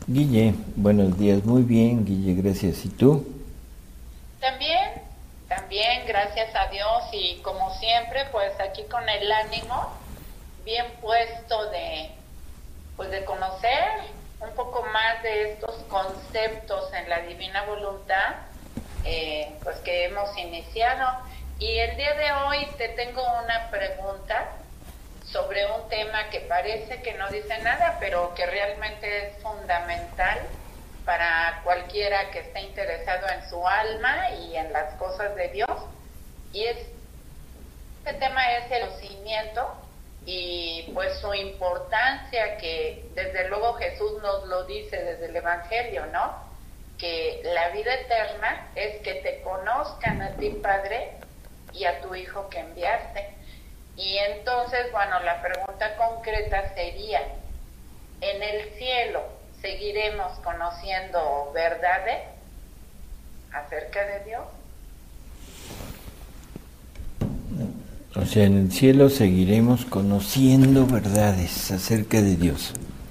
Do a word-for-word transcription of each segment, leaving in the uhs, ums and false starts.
Guille, buenos días, muy bien, Guille, gracias. ¿Y tú? También, también, gracias a Dios y como siempre, pues aquí con el ánimo bien puesto de, pues de conocer un poco más de estos conceptos en la divina voluntad, eh, pues que hemos iniciado. Y el día de hoy te tengo una pregunta sobre un tema que parece que no dice nada, pero que realmente es fundamental para cualquiera que esté interesado en su alma y en las cosas de Dios. Y es, este tema es el conocimiento y pues su importancia, que desde luego Jesús nos lo dice desde el Evangelio, ¿no? Que la vida eterna es que te conozcan a ti, Padre, y a tu Hijo que enviaste. Y entonces, bueno, la pregunta concreta sería, ¿en el cielo seguiremos conociendo verdades acerca de Dios? O sea, en el cielo seguiremos conociendo verdades acerca de Dios.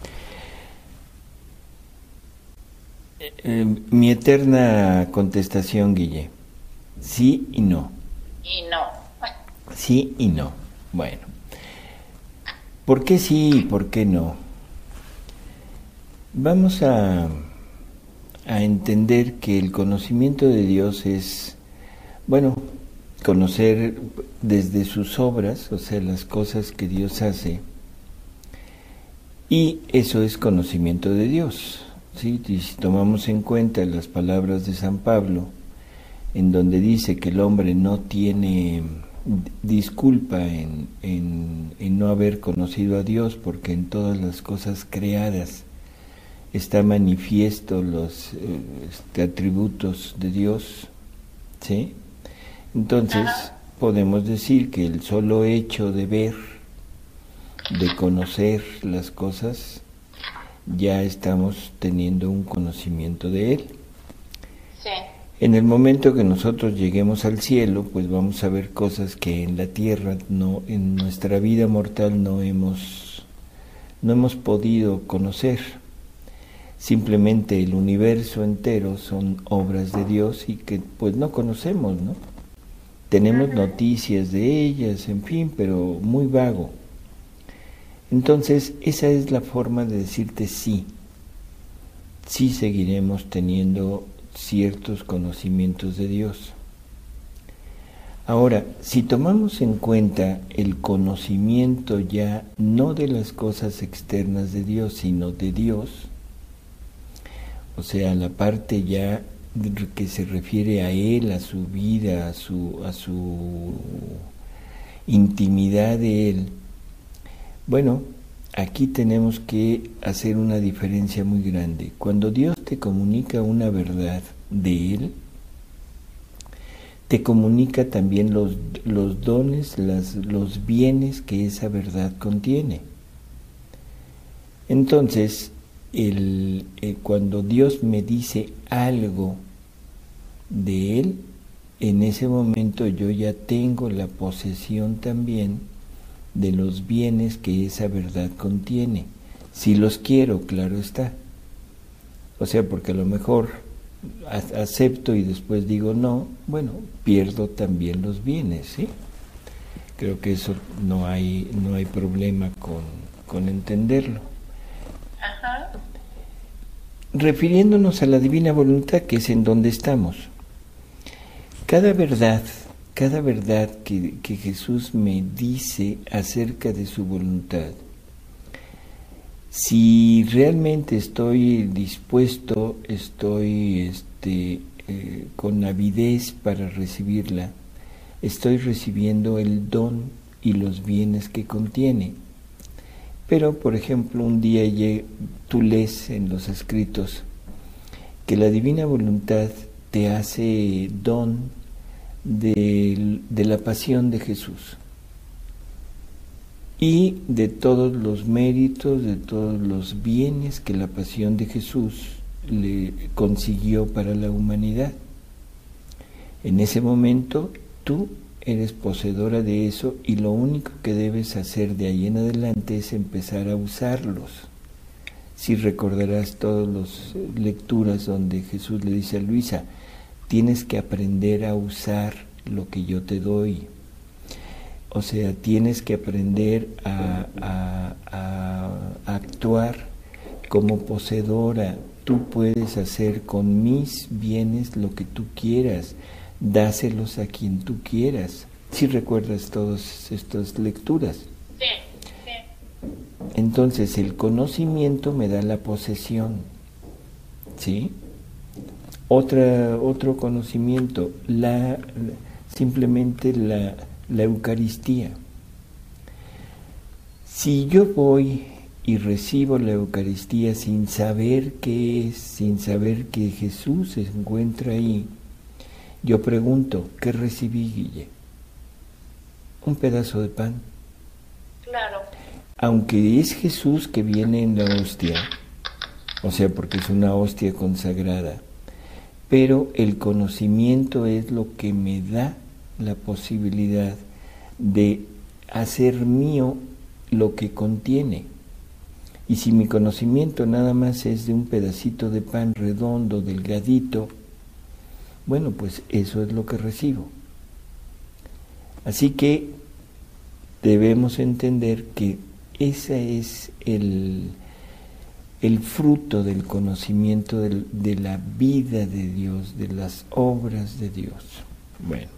Eh, mi eterna contestación, Guille, sí y no. Y no. Sí y no. Bueno, ¿por qué sí y por qué no? Vamos a, a entender que el conocimiento de Dios es, bueno, conocer desde sus obras, o sea, las cosas que Dios hace, y eso es conocimiento de Dios, ¿sí? Y si tomamos en cuenta las palabras de San Pablo, en donde dice que el hombre no tiene disculpa en, en, en no haber conocido a Dios, porque en todas las cosas creadas está manifiesto los eh, este, atributos de Dios, ¿sí? Entonces Ajá. podemos decir que el solo hecho de ver, de conocer las cosas, ya estamos teniendo un conocimiento de Él. Sí. En el momento que nosotros lleguemos al cielo, pues vamos a ver cosas que en la tierra, no, en nuestra vida mortal no hemos, no hemos podido conocer. Simplemente el universo entero son obras de Dios y que pues no conocemos, ¿no? Tenemos Uh-huh. noticias de ellas, en fin, pero muy vago. Entonces, esa es la forma de decirte sí. Sí seguiremos teniendo ciertos conocimientos de Dios. Ahora, si tomamos en cuenta el conocimiento ya no de las cosas externas de Dios, sino de Dios, o sea, la parte ya que se refiere a Él, a su vida, a su, a su intimidad de Él, bueno, aquí tenemos que hacer una diferencia muy grande. Cuando Dios te comunica una verdad de Él, te comunica también los, los dones, las, los bienes que esa verdad contiene. Entonces, el, eh, cuando Dios me dice algo de Él, en ese momento yo ya tengo la posesión también de los bienes que esa verdad contiene. Si los quiero, claro está. O sea, porque a lo mejor acepto y después digo no, bueno, pierdo también los bienes, ¿sí? Creo que eso no hay, no hay problema con, con entenderlo. Ajá. Refiriéndonos a la divina voluntad, que es en donde estamos. Cada verdad, cada verdad que, que Jesús me dice acerca de su voluntad, si realmente estoy dispuesto, estoy este, eh, con avidez para recibirla, estoy recibiendo el don y los bienes que contiene. Pero, por ejemplo, un día tú lees en los escritos que la divina voluntad te hace don de, de la pasión de Jesús y de todos los méritos, de todos los bienes que la pasión de Jesús le consiguió para la humanidad. En ese momento tú eres poseedora de eso y lo único que debes hacer de ahí en adelante es empezar a usarlos. Si recordarás todas las lecturas donde Jesús le dice a Luisa, tienes que aprender a usar lo que yo te doy. O sea, tienes que aprender a, a, a, a actuar como poseedora. Tú puedes hacer con mis bienes lo que tú quieras, dáselos a quien tú quieras. Si recuerdas todas estas lecturas. Sí, sí. Entonces el conocimiento me da la posesión, ¿sí? Otra, otro conocimiento, la, simplemente la, la Eucaristía. Si yo voy y recibo la Eucaristía sin saber qué es, sin saber que Jesús se encuentra ahí, yo pregunto, ¿qué recibí, Guille? Un pedazo de pan. Claro. Aunque es Jesús que viene en la hostia, o sea, porque es una hostia consagrada, pero el conocimiento es lo que me da la posibilidad de hacer mío lo que contiene. Y si mi conocimiento nada más es de un pedacito de pan redondo, delgadito, bueno, pues eso es lo que recibo. Así que debemos entender que ese es el, el fruto del conocimiento del, de la vida de Dios, de las obras de Dios. Bueno,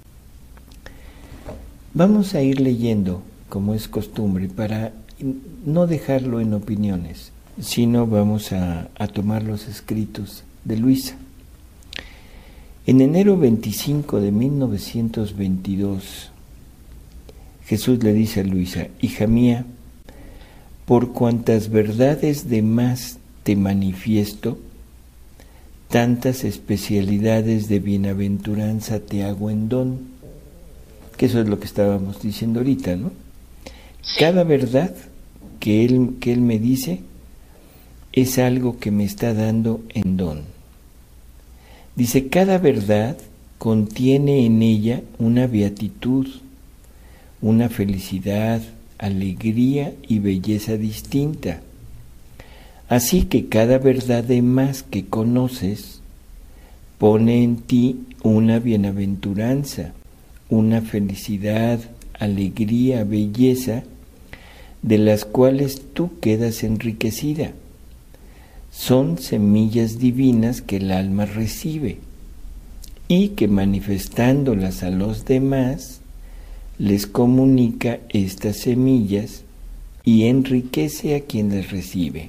vamos a ir leyendo, como es costumbre, para no dejarlo en opiniones, sino vamos a, a tomar los escritos de Luisa. En enero veinticinco de mil novecientos veintidós, Jesús le dice a Luisa, hija mía, por cuantas verdades de más te manifiesto, tantas especialidades de bienaventuranza te hago en don. Que eso es lo que estábamos diciendo ahorita, ¿no? Cada verdad que él, que él me dice es algo que me está dando en don. Dice, cada verdad contiene en ella una beatitud, una felicidad, alegría y belleza distinta. Así que cada verdad de más que conoces pone en ti una bienaventuranza, una felicidad, alegría, belleza, de las cuales tú quedas enriquecida. Son semillas divinas que el alma recibe y que manifestándolas a los demás, les comunica estas semillas y enriquece a quien las recibe.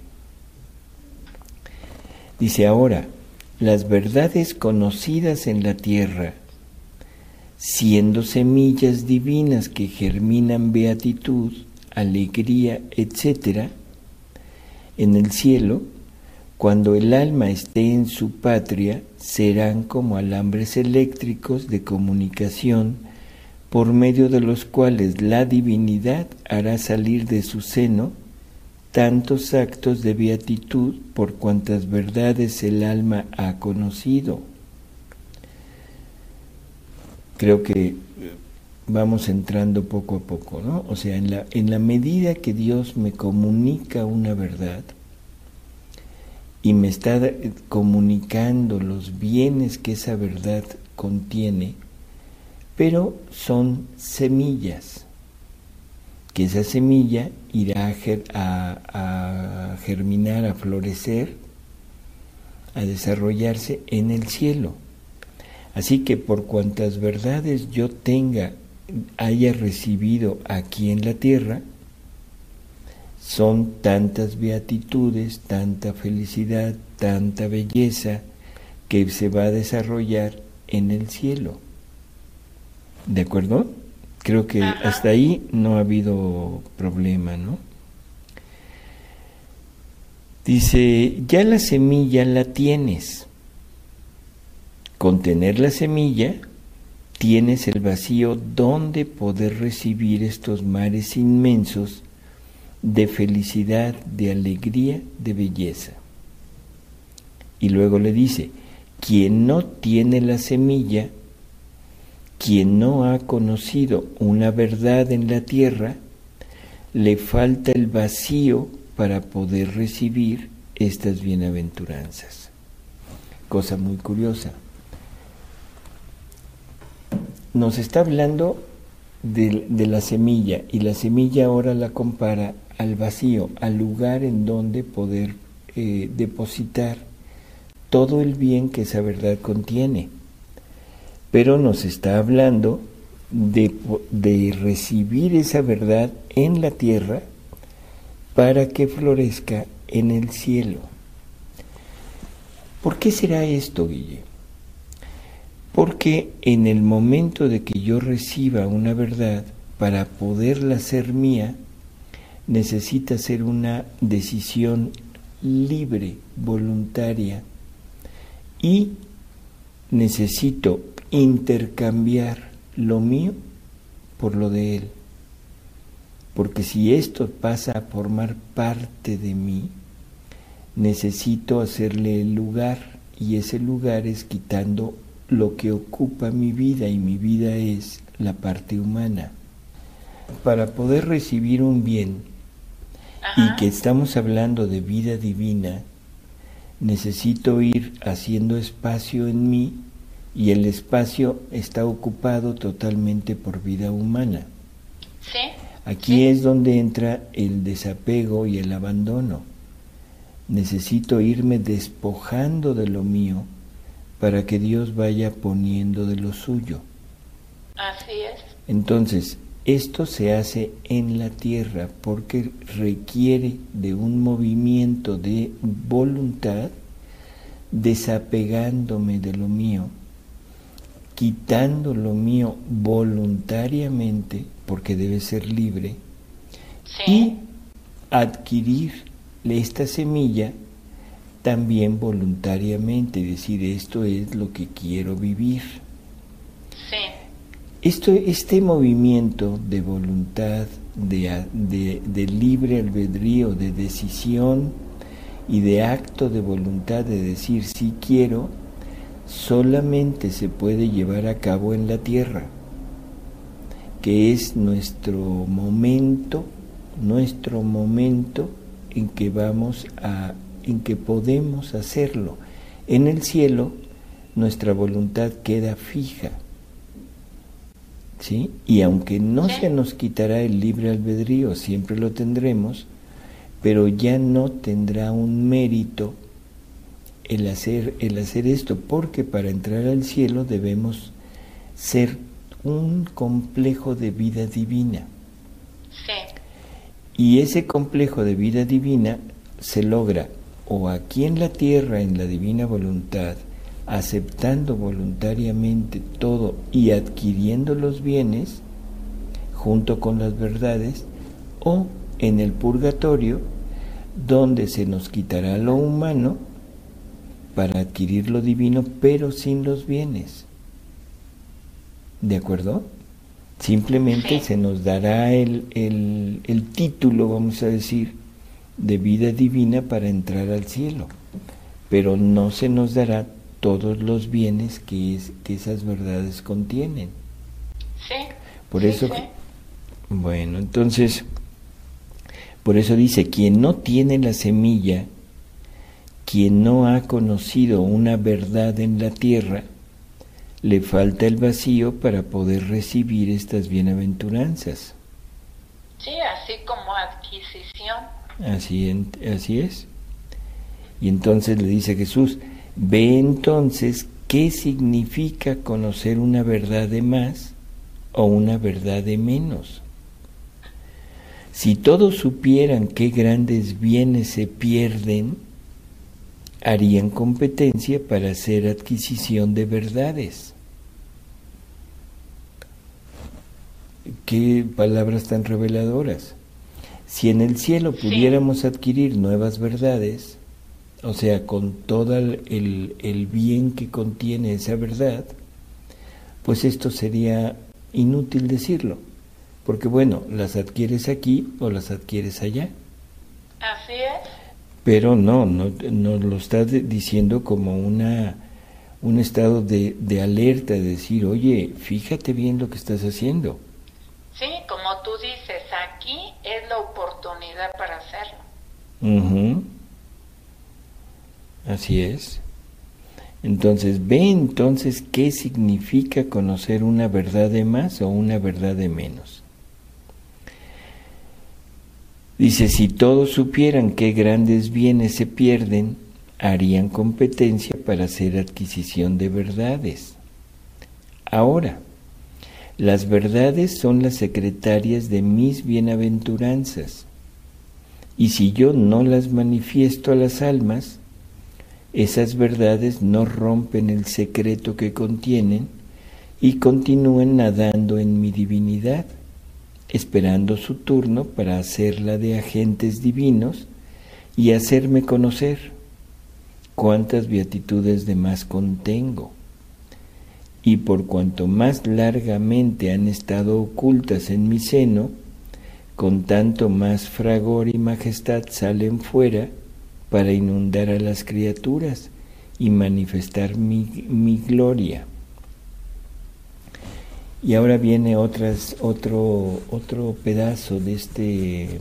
Dice ahora, las verdades conocidas en la tierra, siendo semillas divinas que germinan beatitud, alegría, etcétera, en el cielo, cuando el alma esté en su patria, serán como alambres eléctricos de comunicación, por medio de los cuales la divinidad hará salir de su seno tantos actos de beatitud por cuantas verdades el alma ha conocido. Creo que vamos entrando poco a poco, ¿no? O sea, en la, en la medida que Dios me comunica una verdad y me está comunicando los bienes que esa verdad contiene, pero son semillas, que esa semilla irá a, ger, a, a germinar, a florecer, a desarrollarse en el cielo. Así que por cuantas verdades yo tenga, haya recibido aquí en la tierra, son tantas beatitudes, tanta felicidad, tanta belleza, que se va a desarrollar en el cielo. ¿De acuerdo? Creo que Ajá. hasta ahí no ha habido problema, ¿no? Dice, ya la semilla la tienes. Con tener la semilla, tienes el vacío donde poder recibir estos mares inmensos de felicidad, de alegría, de belleza. Y luego le dice, quien no tiene la semilla, quien no ha conocido una verdad en la tierra, le falta el vacío para poder recibir estas bienaventuranzas. Cosa muy curiosa. Nos está hablando de, de la semilla, y la semilla ahora la compara al vacío, al lugar en donde poder eh, depositar todo el bien que esa verdad contiene. Pero nos está hablando de, de recibir esa verdad en la tierra para que florezca en el cielo. ¿Por qué será esto, Guille? Porque en el momento de que yo reciba una verdad, para poderla hacer mía, necesita ser una decisión libre, voluntaria, y necesito intercambiar lo mío por lo de él. Porque si esto pasa a formar parte de mí, necesito hacerle el lugar, y ese lugar es quitando lo que ocupa mi vida, y mi vida es la parte humana. Para poder recibir un bien, Ajá. y que estamos hablando de vida divina, necesito ir haciendo espacio en mí, y el espacio está ocupado totalmente por vida humana. Sí. Aquí sí. es donde entra el desapego y el abandono. Necesito irme despojando de lo mío para que Dios vaya poniendo de lo suyo. Así es. Entonces, esto se hace en la tierra porque requiere de un movimiento de voluntad, desapegándome de lo mío, quitando lo mío voluntariamente, porque debe ser libre, sí. y adquirir esta semilla también voluntariamente, decir, esto es lo que quiero vivir. Sí. Esto, este movimiento de voluntad, de, de, de libre albedrío, de decisión y de acto de voluntad de decir sí quiero, solamente se puede llevar a cabo en la tierra, que es nuestro momento, nuestro momento en que vamos a, en que podemos hacerlo. En el cielo, nuestra voluntad queda fija, ¿sí? Y aunque no se nos quitará el libre albedrío, siempre lo tendremos, pero ya no tendrá un mérito el hacer, el hacer esto, porque para entrar al cielo debemos ser un complejo de vida divina. Sí. Y ese complejo de vida divina se logra o aquí en la tierra, en la divina voluntad, aceptando voluntariamente todo y adquiriendo los bienes junto con las verdades, o en el purgatorio, donde se nos quitará lo humano para adquirir lo divino, pero sin los bienes. ¿De acuerdo? Simplemente sí. se nos dará el, el, el título, vamos a decir, de vida divina para entrar al cielo, pero no se nos dará todos los bienes que, es, que esas verdades contienen. Sí. Por sí, eso, sí. bueno, entonces, por eso dice, quien no tiene la semilla, quien no ha conocido una verdad en la tierra, le falta el vacío para poder recibir estas bienaventuranzas. Sí, así como adquisición. Así, en, así es. Y entonces le dice Jesús, ve entonces qué significa conocer una verdad de más o una verdad de menos. Si todos supieran qué grandes bienes se pierden, harían competencia para hacer adquisición de verdades. Qué palabras tan reveladoras. Si en el cielo pudiéramos adquirir nuevas verdades, o sea, con todo el, el bien que contiene esa verdad, pues esto sería inútil decirlo, porque bueno, las adquieres aquí o las adquieres allá. Así es. Pero no, no, no lo estás diciendo como una un estado de, de alerta, de decir, oye, fíjate bien lo que estás haciendo. Sí, como tú dices, aquí es la oportunidad para hacerlo. Uh-huh. Así es. Entonces, ve entonces qué significa conocer una verdad de más o una verdad de menos. Dice, si todos supieran qué grandes bienes se pierden, harían competencia para hacer adquisición de verdades. Ahora, las verdades son las secretarias de mis bienaventuranzas, y si yo no las manifiesto a las almas, esas verdades no rompen el secreto que contienen y continúan nadando en mi divinidad, esperando su turno para hacerla de agentes divinos y hacerme conocer. Cuántas beatitudes de más contengo, y por cuanto más largamente han estado ocultas en mi seno, con tanto más fragor y majestad salen fuera para inundar a las criaturas y manifestar mi, mi gloria. Y ahora viene otras, otro, otro pedazo de este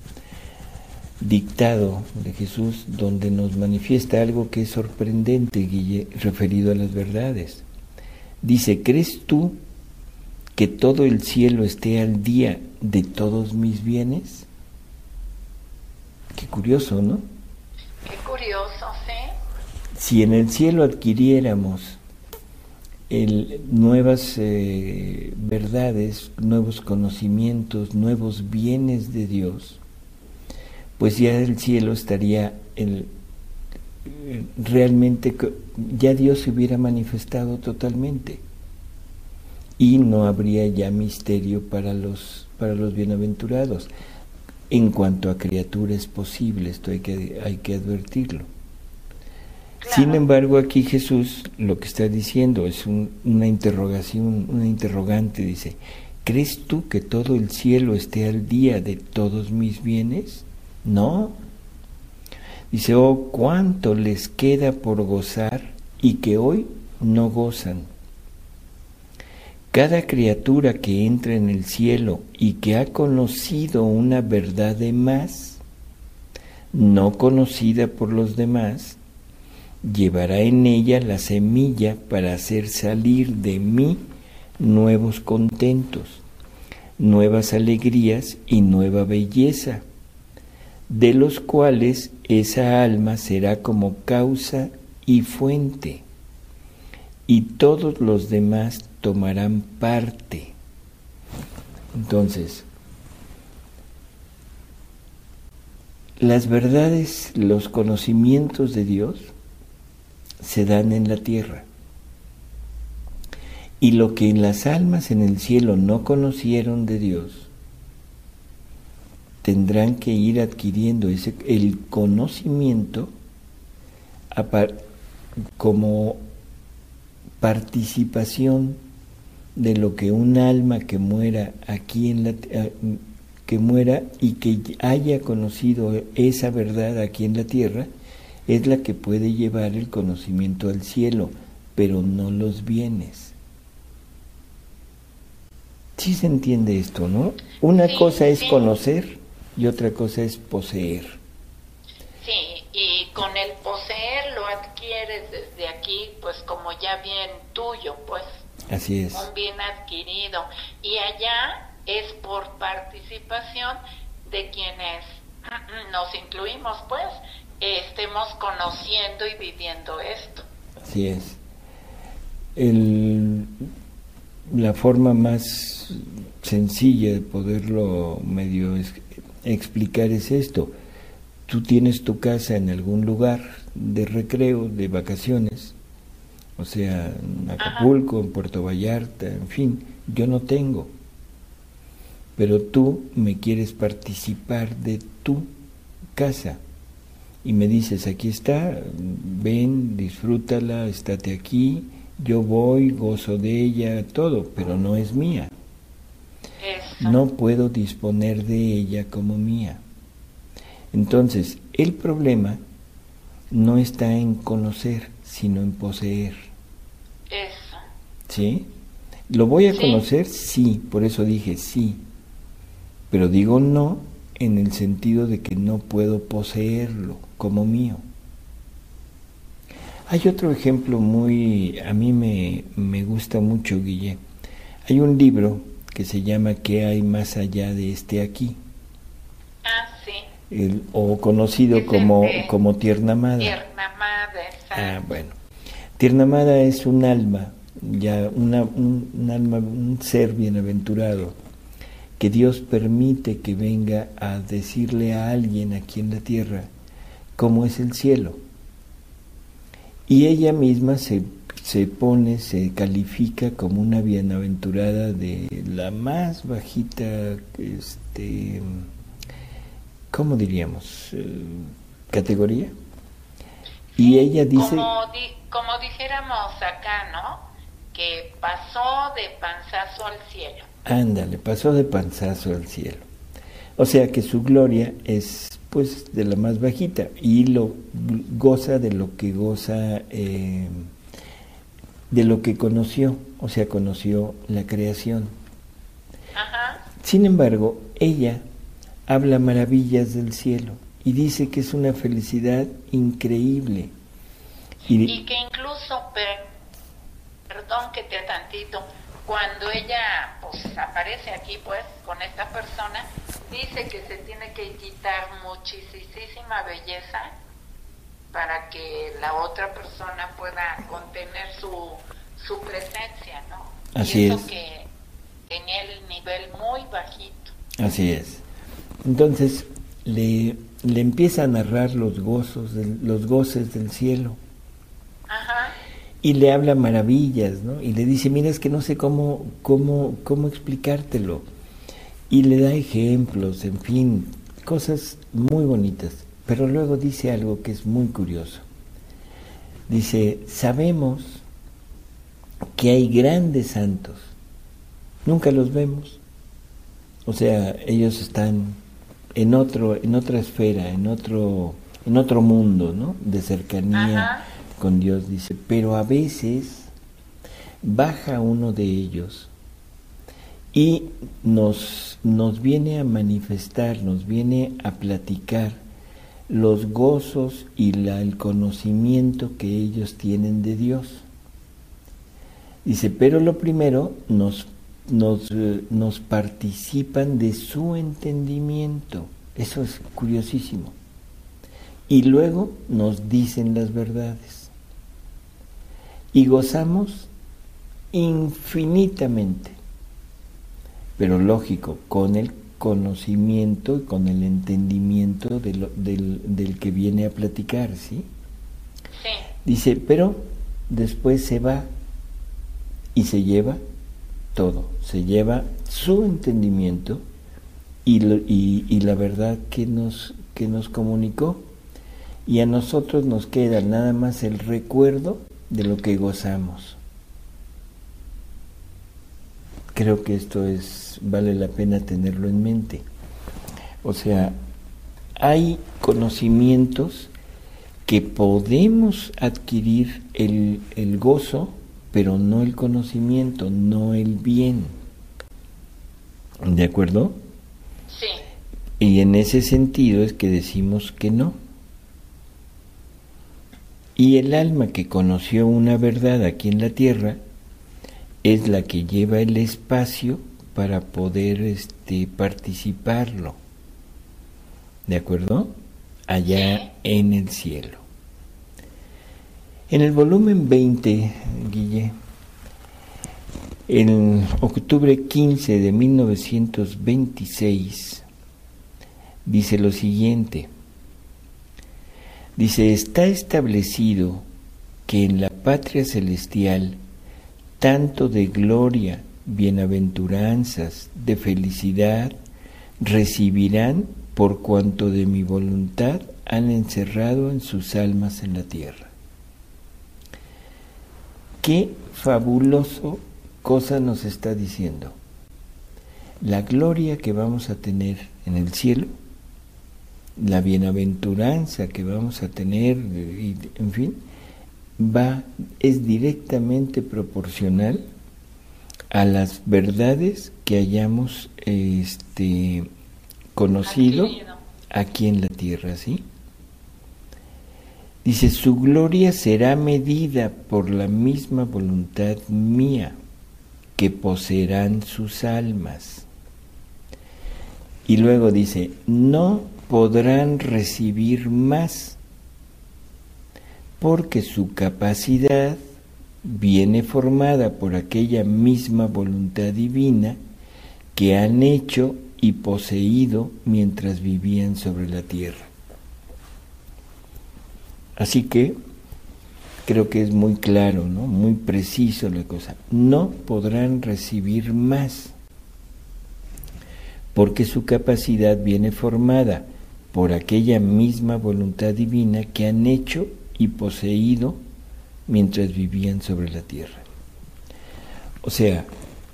dictado de Jesús, donde nos manifiesta algo que es sorprendente, Guille, referido a las verdades. Dice, ¿crees tú que todo el cielo esté al día de todos mis bienes? Qué curioso, ¿no? Qué curioso, sí. Si en el cielo adquiriéramos el, nuevas eh, verdades, nuevos conocimientos, nuevos bienes de Dios, pues ya el cielo estaría el, realmente, ya Dios se hubiera manifestado totalmente y no habría ya misterio para los, para los bienaventurados. En cuanto a criatura es posible, esto hay que, hay que advertirlo. Claro. Sin embargo, aquí Jesús lo que está diciendo es un, una interrogación, una interrogante, dice, ¿crees tú que todo el cielo esté al día de todos mis bienes? No. Dice, oh, cuánto les queda por gozar y que hoy no gozan. Cada criatura que entra en el cielo y que ha conocido una verdad de más, no conocida por los demás, llevará en ella la semilla para hacer salir de mí nuevos contentos, nuevas alegrías y nueva belleza, de los cuales esa alma será como causa y fuente, y todos los demás tomarán parte. Entonces, las verdades, los conocimientos de Dios se dan en la tierra, y lo que las almas en el cielo no conocieron de Dios, tendrán que ir adquiriendo ese, el conocimiento como participación de lo que un alma que muera aquí en la que muera y que haya conocido esa verdad aquí en la tierra es la que puede llevar el conocimiento al cielo, pero no los bienes. Sí se entiende esto, ¿no? Una sí, cosa es sí. conocer y otra cosa es poseer. Sí, y con el poseer lo adquieres desde aquí, pues como ya bien tuyo, pues. Así es. Un bien adquirido. Y allá es por participación de quienes nos incluimos, pues, estemos conociendo y viviendo esto. Así es. El, la forma más sencilla de poderlo medio es, explicar es esto. Tú tienes tu casa en algún lugar de recreo, de vacaciones, o sea, en Acapulco, Ajá. en Puerto Vallarta, en fin, yo no tengo. Pero tú me quieres participar de tu casa y me dices, aquí está, ven, disfrútala, estate aquí, yo voy, gozo de ella, todo, pero no es mía. Eso. No puedo disponer de ella como mía. Entonces, el problema no está en conocer, sino en poseer. Eso. ¿Sí? ¿Lo voy a sí. conocer? Sí, por eso dije sí. Pero digo no en el sentido de que no puedo poseerlo como mío. Hay otro ejemplo muy, a mí me, me gusta mucho, Guille. Hay un libro que se llama ¿Qué hay más allá de este aquí? Ah, sí. El, o conocido Es como, este, como Tierna Amada. Tierna Amada, exacto. Ah, bueno. Tierna Amada es un alma, ya una, un, un alma, un ser bienaventurado, que Dios permite que venga a decirle a alguien aquí en la tierra cómo es el cielo. Y ella misma se, se pone, se califica como una bienaventurada de la más bajita, este, ¿cómo diríamos? Eh, categoría. Y ella dice... Como, di, como dijéramos acá, ¿no? Que pasó de panzazo al cielo. Ándale, pasó de panzazo al cielo. O sea que su gloria es pues de la más bajita y lo goza de lo que goza, eh, de lo que conoció, o sea, conoció la creación. Ajá. Sin embargo, ella habla maravillas del cielo y dice que es una felicidad increíble. Y, y que incluso, per, perdón que te tantito, cuando ella pues aparece aquí pues con esta persona, dice que se tiene que quitar muchísima belleza para que la otra persona pueda contener su, su presencia, ¿no? Así y eso es. Que tenía el nivel muy bajito. Así es. Entonces le, le empieza a narrar los gozos, del, los goces del cielo. Ajá. Y le habla maravillas, ¿no? Y le dice, mira, es que no sé cómo, cómo, cómo explicártelo. Y le da ejemplos, en fin, cosas muy bonitas. Pero luego dice algo que es muy curioso. Dice, sabemos que hay grandes santos. Nunca los vemos. O sea, ellos están en otro, en otra esfera, en otro, en otro mundo, ¿no? De cercanía. Ajá. Con Dios, dice, pero a veces baja uno de ellos y nos, nos viene a manifestar, nos viene a platicar los gozos y la, el conocimiento que ellos tienen de Dios. Dice, pero lo primero nos, nos, eh, nos participan de su entendimiento. Eso es curiosísimo. Y luego nos dicen las verdades. Y gozamos infinitamente, pero lógico, con el conocimiento y con el entendimiento de lo, del, del que viene a platicar, ¿sí? Sí. Dice, pero después se va y se lleva todo, se lleva su entendimiento y, lo, y, y la verdad que nos, que nos comunicó, y a nosotros nos queda nada más el recuerdo de lo que gozamos. Creo que esto es, vale la pena tenerlo en mente. O sea, hay conocimientos que podemos adquirir el, el gozo, pero no el conocimiento, no el bien. ¿De acuerdo? Sí. Y en ese sentido es que decimos que no. Y el alma que conoció una verdad aquí en la tierra es la que lleva el espacio para poder este, participarlo. ¿De acuerdo? Allá sí. En el cielo. En el volumen veinte, Guille, en octubre quince de mil novecientos veintiséis, dice lo siguiente. Dice, está establecido que en la patria celestial, tanto de gloria, bienaventuranzas, de felicidad, recibirán por cuanto de mi voluntad han encerrado en sus almas en la tierra. Qué fabuloso cosa nos está diciendo. La gloria que vamos a tener en el cielo, la bienaventuranza que vamos a tener, y, en fin, va, es directamente proporcional a las verdades que hayamos este, conocido Adquirido. Aquí en la tierra, ¿sí? Dice, su gloria será medida por la misma voluntad mía que poseerán sus almas. Y luego dice, no podrán recibir más, porque su capacidad viene formada por aquella misma voluntad divina que han hecho y poseído mientras vivían sobre la tierra. Así que creo que es muy claro, ¿no? Muy preciso la cosa. No podrán recibir más, porque su capacidad viene formada por aquella misma voluntad divina que han hecho y poseído mientras vivían sobre la tierra. O sea,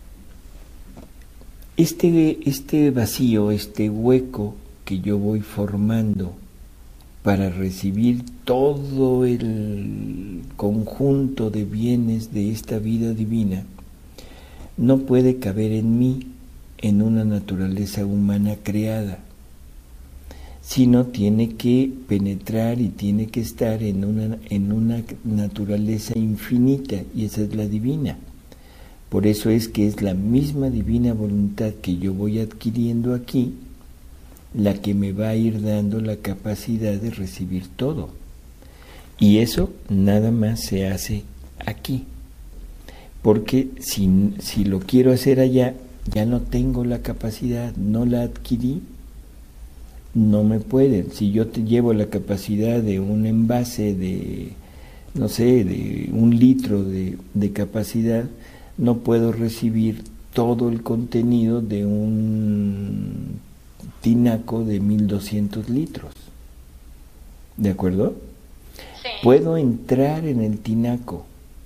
este, este vacío, este hueco que yo voy formando para recibir todo el conjunto de bienes de esta vida divina, no puede caber en mí, en una naturaleza humana creada, sino tiene que penetrar y tiene que estar en una, en una naturaleza infinita, y esa es la divina. Por eso es que es la misma divina voluntad que yo voy adquiriendo aquí, la que me va a ir dando la capacidad de recibir todo. Y eso nada más se hace aquí, porque si, si lo quiero hacer allá, ya no tengo la capacidad, no la adquirí, no me pueden. Si yo te llevo la capacidad de un envase de, no sé, de un litro de, de capacidad, no puedo recibir todo el contenido de un tinaco de mil doscientos litros. ¿De acuerdo? Sí. Puedo entrar en el tinaco,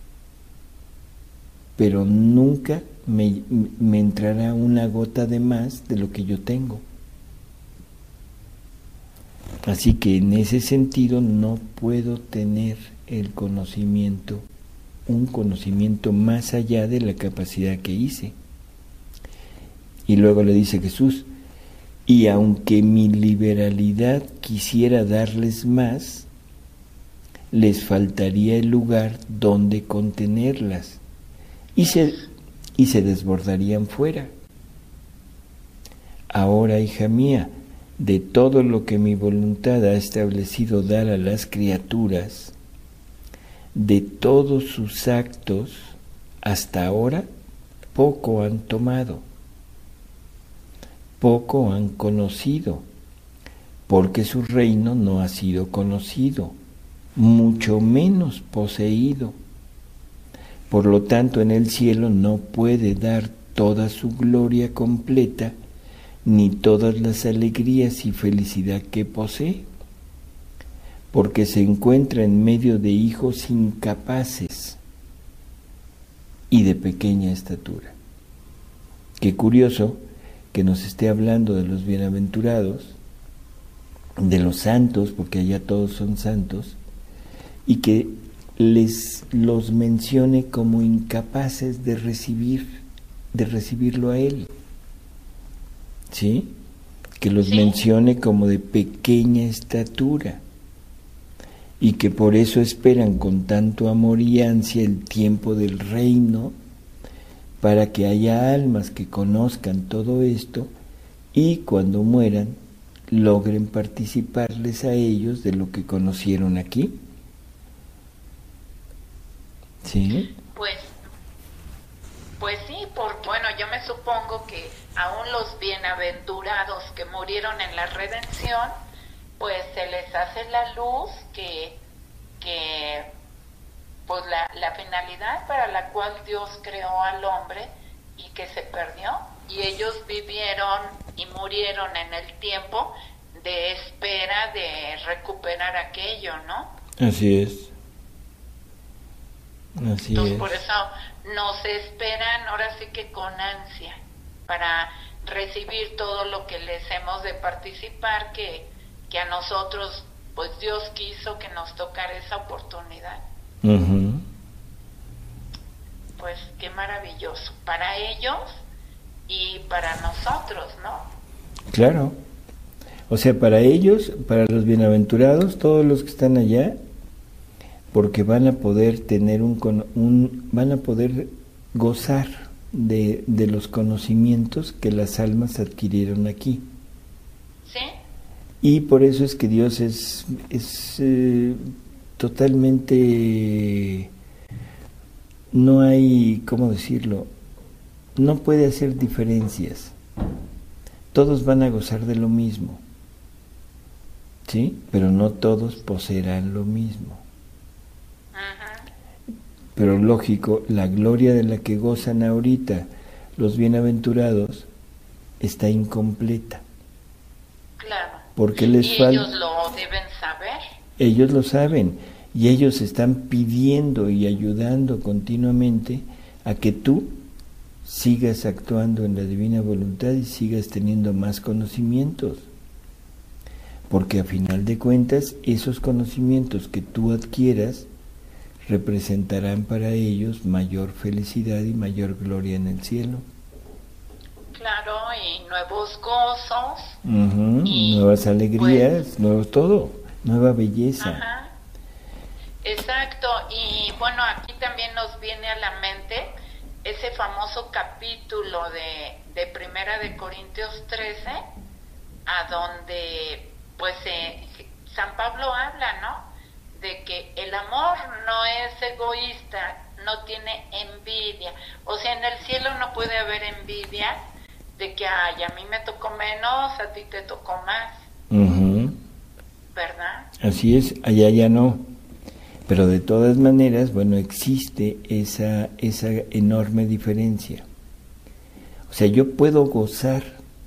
pero nunca me, me entrará una gota de más de lo que yo tengo. Así que en ese sentido no puedo tener el conocimiento, un conocimiento más allá de la capacidad que hice. Y luego le dice Jesús, y aunque mi liberalidad quisiera darles más, les faltaría el lugar donde contenerlas, y se, y se desbordarían fuera. Ahora, hija mía, de todo lo que mi voluntad ha establecido dar a las criaturas, de todos sus actos, hasta ahora, poco han tomado, poco han conocido, porque su reino no ha sido conocido, mucho menos poseído. Por lo tanto, en el cielo no puede dar toda su gloria completa, ni todas las alegrías y felicidad que posee, porque se encuentra en medio de hijos incapaces y de pequeña estatura. Qué curioso que nos esté hablando de los bienaventurados, de los santos, porque allá todos son santos, y que les los mencione como incapaces de recibir, de recibirlo a él. ¿Sí? Que los sí. mencione como de pequeña estatura, y que por eso esperan con tanto amor y ansia el tiempo del reino, para que haya almas que conozcan todo esto y cuando mueran logren participarles a ellos de lo que conocieron aquí. ¿Sí? Pues, pues sí, por, bueno, yo me supongo que aún los bienaventurados que murieron en la redención, pues se les hace la luz que, que pues la, la finalidad para la cual Dios creó al hombre y que se perdió, y ellos vivieron y murieron en el tiempo de espera de recuperar aquello, ¿no? Así es. Así Entonces es. por eso nos esperan ahora sí que con ansia para recibir todo lo que les hemos de participar, que, que a nosotros pues Dios quiso que nos tocara esa oportunidad. Uh-huh. Pues qué maravilloso para ellos y para nosotros, ¿no? Claro. O sea, para ellos, para los bienaventurados, todos los que están allá, porque van a poder tener un, un van a poder gozar de, de los conocimientos que las almas adquirieron aquí. ¿Sí? Y por eso es que Dios es, es eh, totalmente, no hay, ¿cómo decirlo? No puede hacer diferencias. Todos van a gozar de lo mismo, ¿sí? Pero no todos poseerán lo mismo. Ajá. Pero lógico, la gloria de la que gozan ahorita los bienaventurados está incompleta. Claro. Porque les y falta. Ellos lo deben saber. Ellos lo saben y ellos están pidiendo y ayudando continuamente a que tú sigas actuando en la divina voluntad y sigas teniendo más conocimientos. Porque a final de cuentas, esos conocimientos que tú adquieras representarán para ellos mayor felicidad y mayor gloria en el cielo. Claro, y nuevos gozos. Uh-huh, y nuevas alegrías, pues, nuevo todo, nueva belleza. Ajá. Exacto, y bueno, aquí también nos viene a la mente ese famoso capítulo de, de Primera de Corintios trece, a donde pues eh, San Pablo habla, ¿no? De que el amor no es egoísta, no tiene envidia. O sea, en el cielo no puede haber envidia de que, ay, a mí me tocó menos, a ti te tocó más. Uh-huh. ¿Verdad? Así es, allá ya no. Pero de todas maneras, bueno, existe esa, esa enorme diferencia. O sea, yo puedo gozar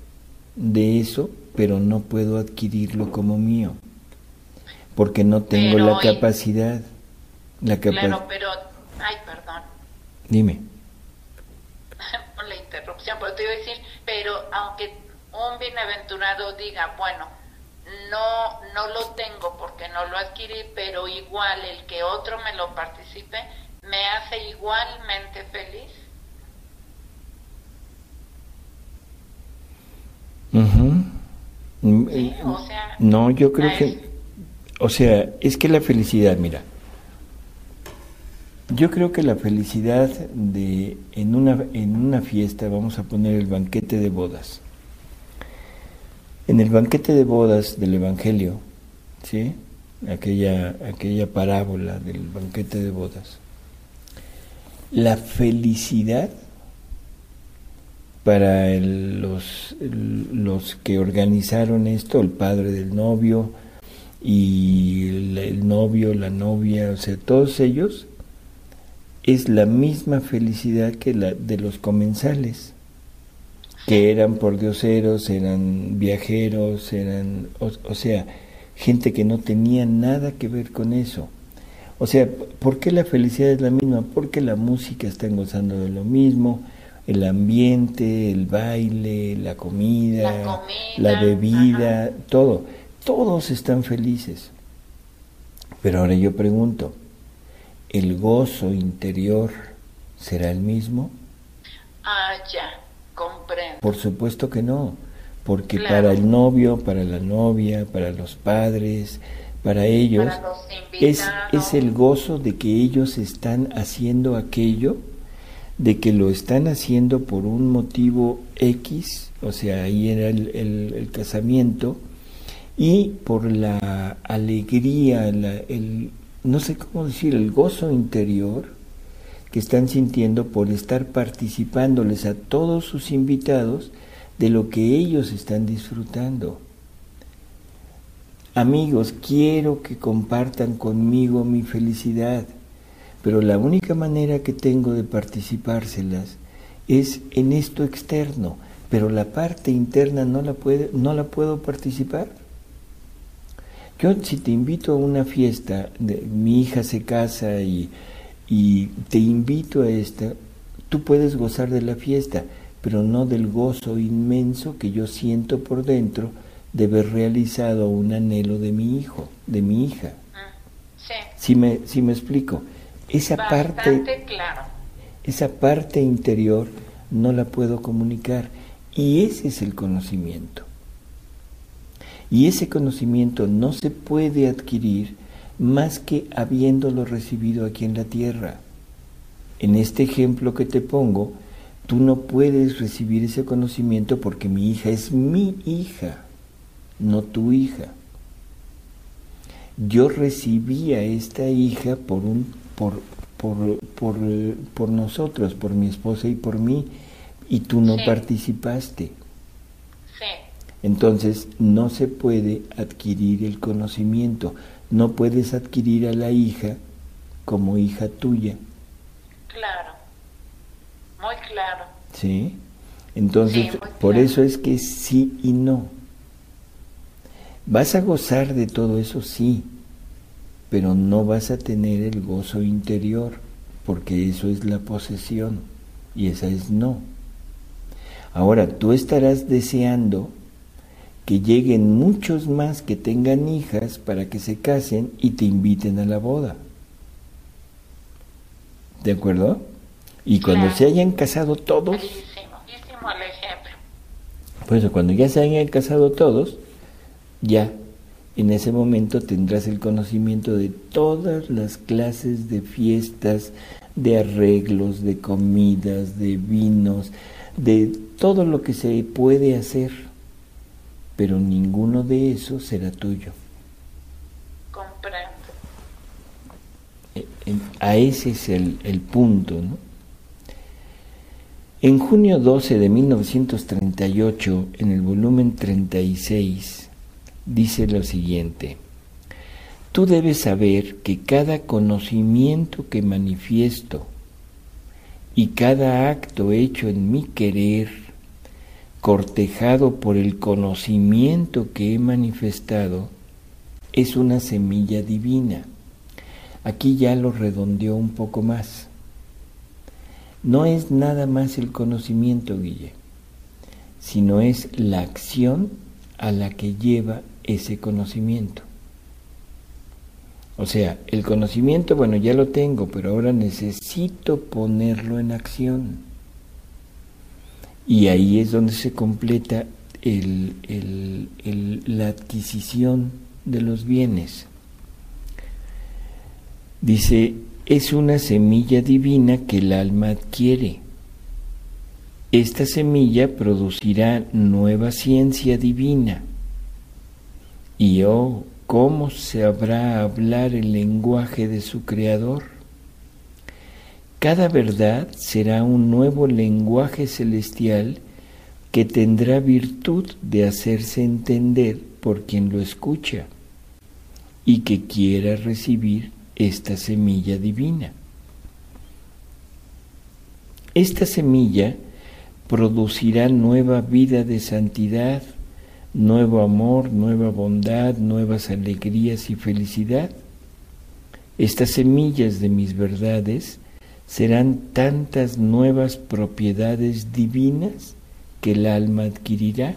de eso, pero no puedo adquirirlo como mío, porque no tengo pero, la capacidad. La capa- claro, pero, ay, perdón. Dime. Por la interrupción, pero te iba a decir, pero aunque un bienaventurado diga, bueno, no no lo tengo porque no lo adquirí, pero igual el que otro me lo participe me hace igualmente feliz. Uh-huh. Sí, o sea, no, yo creo es... que, o sea, es que la felicidad, mira, yo creo que la felicidad de en una en una fiesta, vamos a poner el banquete de bodas. En el banquete de bodas del Evangelio, ¿sí? Aquella, aquella parábola del banquete de bodas. La felicidad para el, los, los que organizaron esto, el padre del novio y el, el novio, la novia, o sea, todos ellos, es la misma felicidad que la de los comensales, que eran pordioseros, eran viajeros, eran, o, o sea, gente que no tenía nada que ver con eso. O sea, ¿por qué la felicidad es la misma? Porque la música están gozando de lo mismo, el ambiente, el baile, la comida, la, comida, la bebida, ajá. todo. Todos están felices. Pero ahora yo pregunto, ¿el gozo interior será el mismo? Ah, ya. Comprendo. Por supuesto que no, porque claro. Para el novio, para la novia, para los padres, para ellos, para los es, es el gozo de que ellos están haciendo aquello, de que lo están haciendo por un motivo X, o sea, ahí era el, el, el casamiento, y por la alegría, la, el, no sé cómo decir, el gozo interior que están sintiendo por estar participándoles a todos sus invitados de lo que ellos están disfrutando. Amigos, quiero que compartan conmigo mi felicidad, pero la única manera que tengo de participárselas es en esto externo, pero la parte interna no la puede, no la puedo participar. Yo, si te invito a una fiesta, de, mi hija se casa y y te invito a esta, tú puedes gozar de la fiesta, pero no del gozo inmenso que yo siento por dentro de haber realizado un anhelo de mi hijo, de mi hija. Sí. ¿Sí me, sí me explico? Esa Bastante parte, claro. Esa parte interior no la puedo comunicar, y ese es el conocimiento. Y ese conocimiento no se puede adquirir más que habiéndolo recibido aquí en la tierra. En este ejemplo que te pongo, tú no puedes recibir ese conocimiento porque mi hija es mi hija, no tu hija. Yo recibí a esta hija por, un, por, por, por, por nosotros, por mi esposa y por mí, y tú no sí. participaste. Sí. Entonces no se puede adquirir el conocimiento, no puedes adquirir a la hija como hija tuya. Claro, muy claro. ¿Sí? Entonces, sí, por claro. eso es que sí y no. Vas a gozar de todo eso, sí, pero no vas a tener el gozo interior, porque eso es la posesión, y esa es no. Ahora, tú estarás deseando que lleguen muchos más que tengan hijas para que se casen y te inviten a la boda. ¿De acuerdo? Y cuando claro. se hayan casado todos... Bellísimo, bellísimo el ejemplo. Pues cuando ya se hayan casado todos, ya en ese momento tendrás el conocimiento de todas las clases de fiestas, de arreglos, de comidas, de vinos, de todo lo que se puede hacer, pero ninguno de esos será tuyo. Comprendo. A ese es el, el punto, ¿no? En junio doce de mil novecientos treinta y ocho, en el volumen treinta y seis, dice lo siguiente: tú debes saber que cada conocimiento que manifiesto y cada acto hecho en mi querer, cortejado por el conocimiento que he manifestado, es una semilla divina. Aquí ya lo redondeó un poco más. No es nada más el conocimiento, Guille, sino es la acción a la que lleva ese conocimiento. O sea, el conocimiento, bueno, ya lo tengo, pero ahora necesito ponerlo en acción. Y ahí es donde se completa el, el, el, la adquisición de los bienes. Dice, es una semilla divina que el alma adquiere. Esta semilla producirá nueva ciencia divina. Y oh, ¿cómo sabrá hablar el lenguaje de su Creador? Cada verdad será un nuevo lenguaje celestial que tendrá virtud de hacerse entender por quien lo escucha y que quiera recibir esta semilla divina. Esta semilla producirá nueva vida de santidad, nuevo amor, nueva bondad, nuevas alegrías y felicidad. Estas semillas de mis verdades serán tantas nuevas propiedades divinas que el alma adquirirá.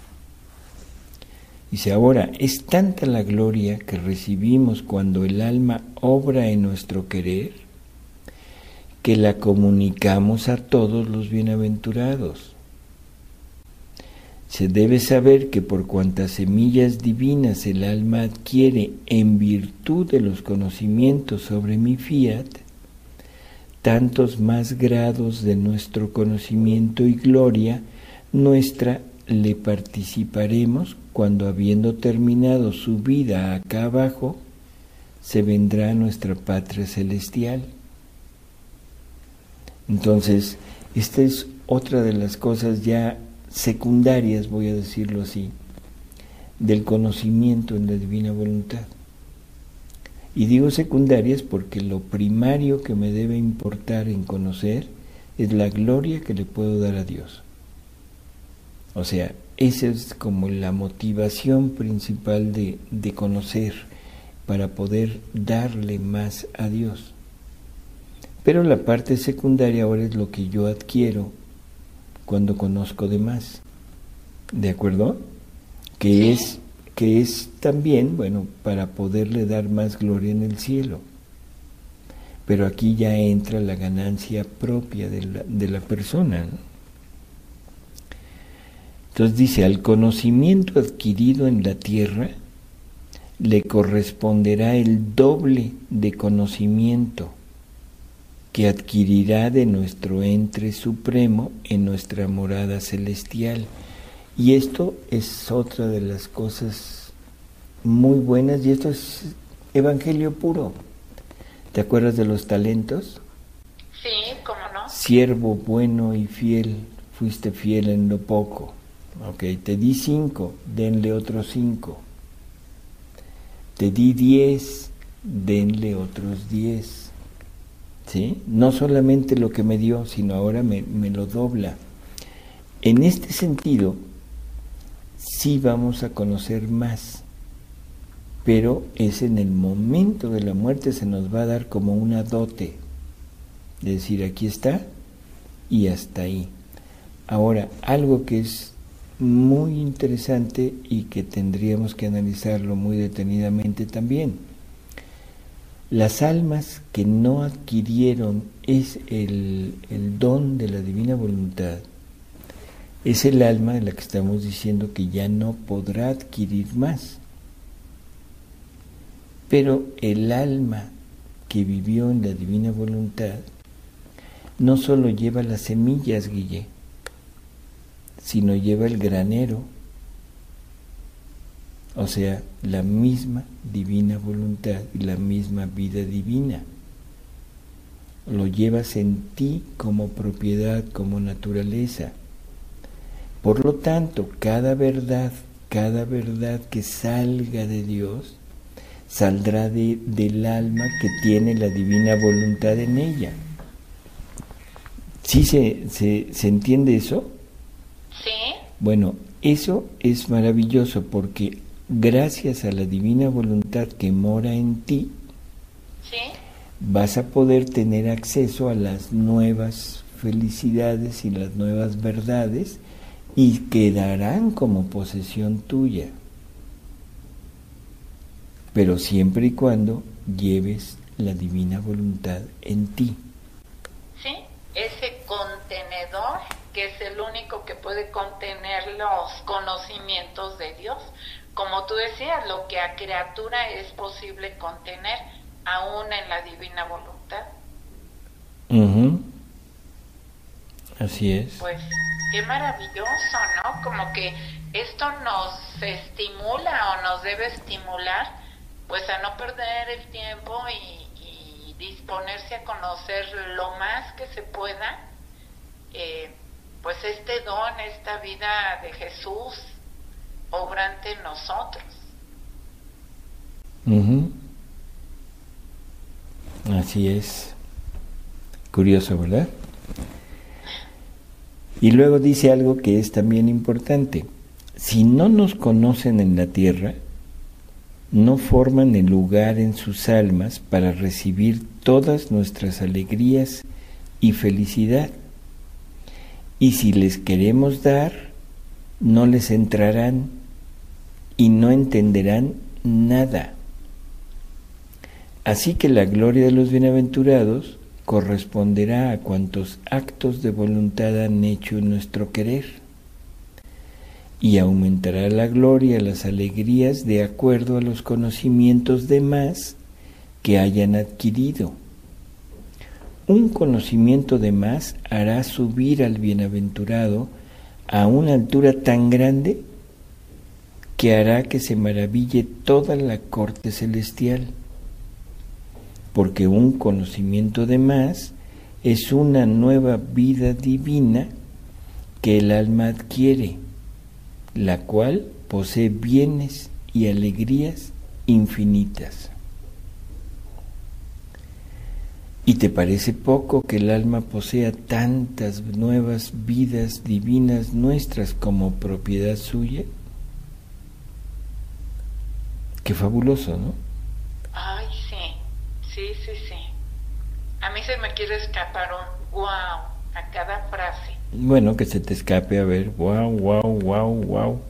Dice, ahora, es tanta la gloria que recibimos cuando el alma obra en nuestro querer, que la comunicamos a todos los bienaventurados. Se debe saber que por cuantas semillas divinas el alma adquiere en virtud de los conocimientos sobre mi fiat, tantos más grados de nuestro conocimiento y gloria nuestra le participaremos cuando, habiendo terminado su vida acá abajo, se vendrá a nuestra patria celestial. Entonces, esta es otra de las cosas ya secundarias, voy a decirlo así, del conocimiento en la divina voluntad. Y digo secundarias porque lo primario que me debe importar en conocer es la gloria que le puedo dar a Dios. O sea, esa es como la motivación principal de, de conocer, para poder darle más a Dios. Pero la parte secundaria ahora es lo que yo adquiero cuando conozco de más. ¿De acuerdo? Que es, que es también, bueno, para poderle dar más gloria en el cielo. Pero aquí ya entra la ganancia propia de la, de la persona, ¿no? Entonces dice, al conocimiento adquirido en la tierra le corresponderá el doble de conocimiento que adquirirá de nuestro entre supremo en nuestra morada celestial. Y esto es otra de las cosas muy buenas, y esto es evangelio puro. ¿Te acuerdas de los talentos? Sí, cómo no. Siervo bueno y fiel, fuiste fiel en lo poco. Ok, te di cinco, denle otros cinco. Te di diez, denle otros diez. ¿Sí? No solamente lo que me dio, sino ahora me, me lo dobla. En este sentido, sí vamos a conocer más, pero es en el momento de la muerte, se nos va a dar como una dote, de decir, aquí está y hasta ahí. Ahora, algo que es muy interesante y que tendríamos que analizarlo muy detenidamente también: las almas que no adquirieron es el, el don de la divina voluntad, es el alma de la que estamos diciendo que ya no podrá adquirir más. Pero el alma que vivió en la divina voluntad no solo lleva las semillas, Guille, sino lleva el granero, o sea, la misma divina voluntad y la misma vida divina. Lo llevas en ti como propiedad, como naturaleza. Por lo tanto, cada verdad, cada verdad que salga de Dios, saldrá de, del alma que tiene la divina voluntad en ella. ¿Sí se, se, se entiende eso? Sí. Bueno, eso es maravilloso, porque gracias a la divina voluntad que mora en ti, ¿sí?, vas a poder tener acceso a las nuevas felicidades y las nuevas verdades, y quedarán como posesión tuya, pero siempre y cuando lleves la divina voluntad en ti. Sí, ese contenedor que es el único que puede contener los conocimientos de Dios. Como tú decías, lo que a criatura es posible contener, aún en la divina voluntad. Uh-huh. Así es. Pues qué maravilloso, ¿no? Como que esto nos estimula o nos debe estimular, pues a no perder el tiempo y, y disponerse a conocer lo más que se pueda, eh, pues este don, esta vida de Jesús obrante en nosotros. Uh-huh. Así es. Curioso, ¿verdad? Y luego dice algo que es también importante: si no nos conocen en la tierra, no forman el lugar en sus almas para recibir todas nuestras alegrías y felicidad. Y si les queremos dar, no les entrarán y no entenderán nada. Así que la gloria de los bienaventurados corresponderá a cuantos actos de voluntad han hecho en nuestro querer, y aumentará la gloria, las alegrías, de acuerdo a los conocimientos demás que hayan adquirido. Un conocimiento de más hará subir al bienaventurado a una altura tan grande que hará que se maraville toda la corte celestial, porque un conocimiento de más es una nueva vida divina que el alma adquiere, la cual posee bienes y alegrías infinitas. ¿Y te parece poco que el alma posea tantas nuevas vidas divinas nuestras como propiedad suya? Qué fabuloso, ¿no? Ay, sí, sí, sí, sí. A mí se me quiere escapar un wow a cada frase. Bueno, que se te escape, a ver, wow, wow, wow, wow.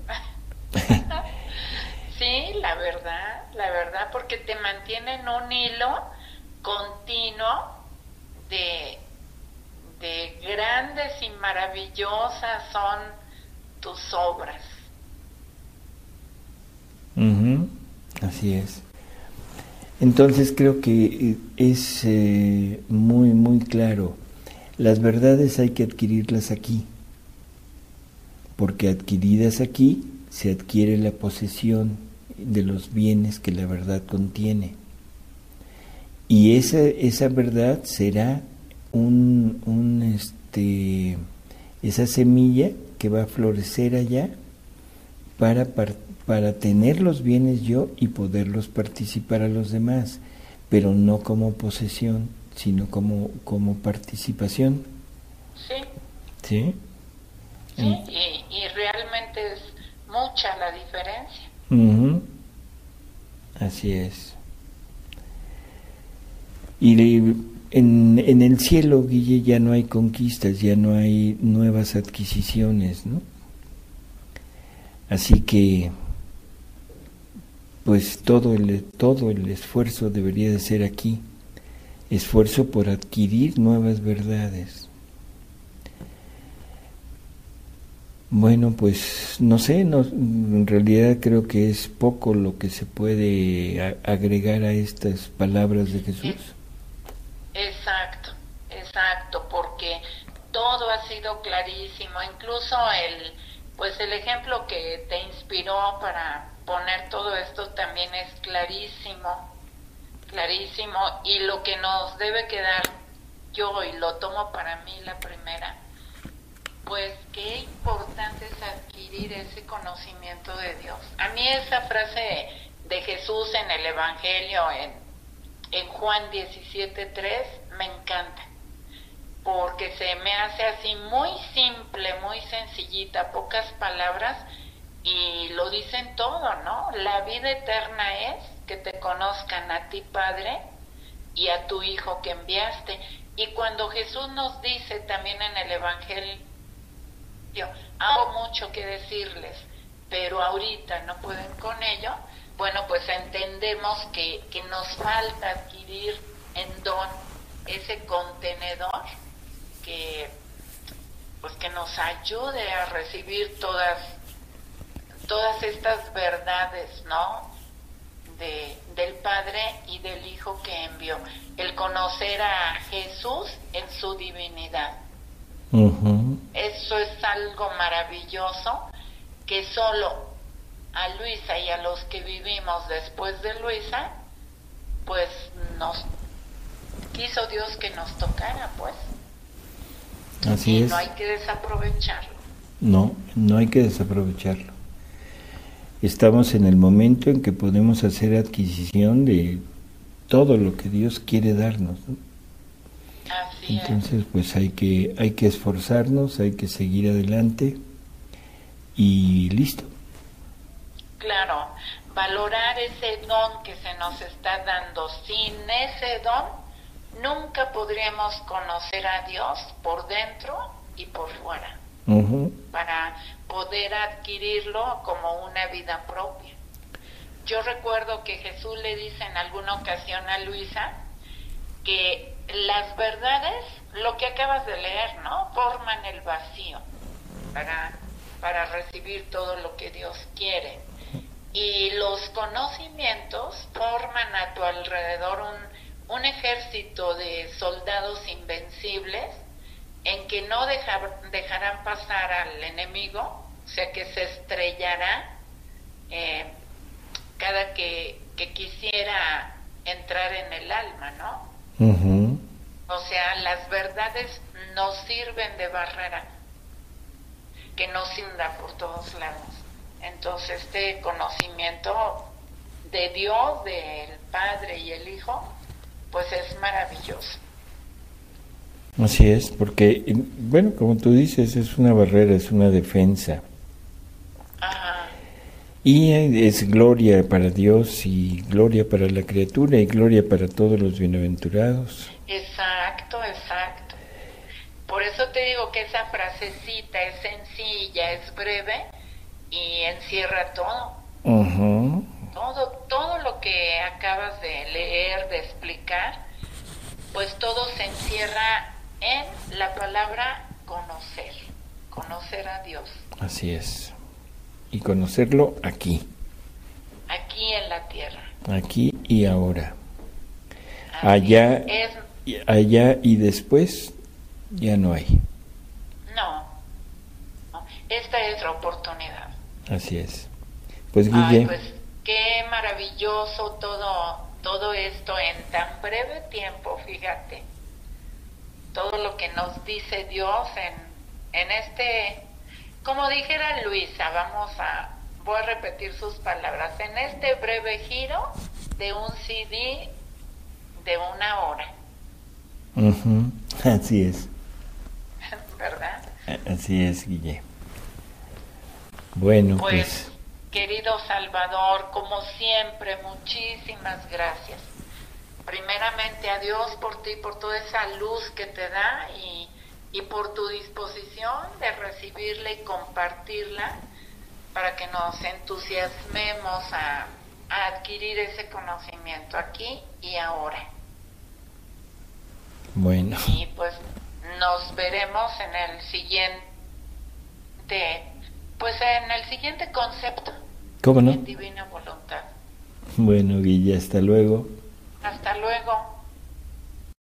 Sí, la verdad, la verdad, porque te mantiene en un hilo continuo de, de grandes y maravillosas son tus obras. Uh-huh. Así Así es. Entonces creo que es eh, muy, muy claro. Las verdades hay que adquirirlas aquí, porque adquiridas aquí se adquiere la posesión de los bienes que la verdad contiene. Y esa, esa verdad será un, un este, esa semilla que va a florecer allá para, para, para tener los bienes yo y poderlos participar a los demás, pero no como posesión, sino como, como participación. Sí. ¿Sí? Sí, y, y realmente es mucha la diferencia. Uh-huh. Así es. Y de, en, en el cielo, Guille, ya no hay conquistas, ya no hay nuevas adquisiciones, ¿no? Así que, pues todo el, todo el esfuerzo debería de ser aquí, esfuerzo por adquirir nuevas verdades. Bueno, pues no sé, no, en realidad creo que es poco lo que se puede a, agregar a estas palabras de Jesús. Exacto, exacto, porque todo ha sido clarísimo, incluso el, pues el ejemplo que te inspiró para poner todo esto también es clarísimo, clarísimo, y lo que nos debe quedar, yo y lo tomo para mí la primera, pues qué importante es adquirir ese conocimiento de Dios. A mí esa frase de Jesús en el Evangelio, en, en Juan diecisiete tres, me encanta, porque se me hace así muy simple, muy sencillita, pocas palabras, y lo dicen todo, ¿no? La vida eterna es que te conozcan a ti, Padre, y a tu Hijo que enviaste. Y cuando Jesús nos dice también en el Evangelio, hago mucho que decirles, pero ahorita no pueden con ello, bueno, pues entendemos que, que nos falta adquirir en don ese contenedor que, pues que nos ayude a recibir todas, todas estas verdades, ¿no? De, del Padre y del Hijo que envió, el conocer a Jesús en su divinidad. Uh-huh. Eso es algo maravilloso que solo a Luisa y a los que vivimos después de Luisa, pues nos quiso Dios que nos tocara, pues. Así y es. No hay que desaprovecharlo. No, no hay que desaprovecharlo. Estamos en el momento en que podemos hacer adquisición de todo lo que Dios quiere darnos, ¿no? Así Entonces, es. pues hay que, hay que esforzarnos, hay que seguir adelante y listo. Claro, valorar ese don que se nos está dando. Sin ese don, nunca podríamos conocer a Dios por dentro y por fuera, uh-huh. para poder adquirirlo como una vida propia. Yo recuerdo que Jesús le dice en alguna ocasión a Luisa que las verdades, lo que acabas de leer, ¿no?, forman el vacío para, para recibir todo lo que Dios quiere. Y los conocimientos forman a tu alrededor un, un ejército de soldados invencibles en que no dejar, dejarán pasar al enemigo, o sea que se estrellará eh, cada que, que quisiera entrar en el alma, ¿no? Uh-huh. O sea, las verdades nos sirven de barrera que nos inunda por todos lados. Entonces, este conocimiento de Dios, del Padre y el Hijo, pues es maravilloso. Así es, porque, bueno, como tú dices, es una barrera, es una defensa. Ajá. Y es gloria para Dios y gloria para la criatura y gloria para todos los bienaventurados. Exacto, exacto. Por eso te digo que esa frasecita es sencilla, es breve y encierra todo. Uh-huh. Todo, todo lo que acabas de leer, de explicar, pues todo se encierra en la palabra conocer, conocer a Dios. Así es. Y conocerlo aquí. Aquí en la tierra. aquí y ahora. Así Allá, es. allá y después ya no hay. No, no, esta es la oportunidad. Así es. Pues Ay, Guille, pues qué maravilloso todo, todo esto en tan breve tiempo, fíjate. Todo lo que nos dice Dios en, en este, como dijera Luisa, vamos a, voy a repetir sus palabras, en este breve giro de un C D de una hora. uh-huh. Así es. ¿Verdad? Así es, Guille. Bueno, pues, pues... querido Salvador, como siempre, muchísimas gracias. Primeramente a Dios por ti, por toda esa luz que te da y, y por tu disposición de recibirla y compartirla para que nos entusiasmemos a, a adquirir ese conocimiento aquí y ahora. Bueno. Y pues nos veremos en el siguiente, pues en el siguiente concepto. ¿Cómo no? En divina voluntad. Bueno, Guille, hasta luego.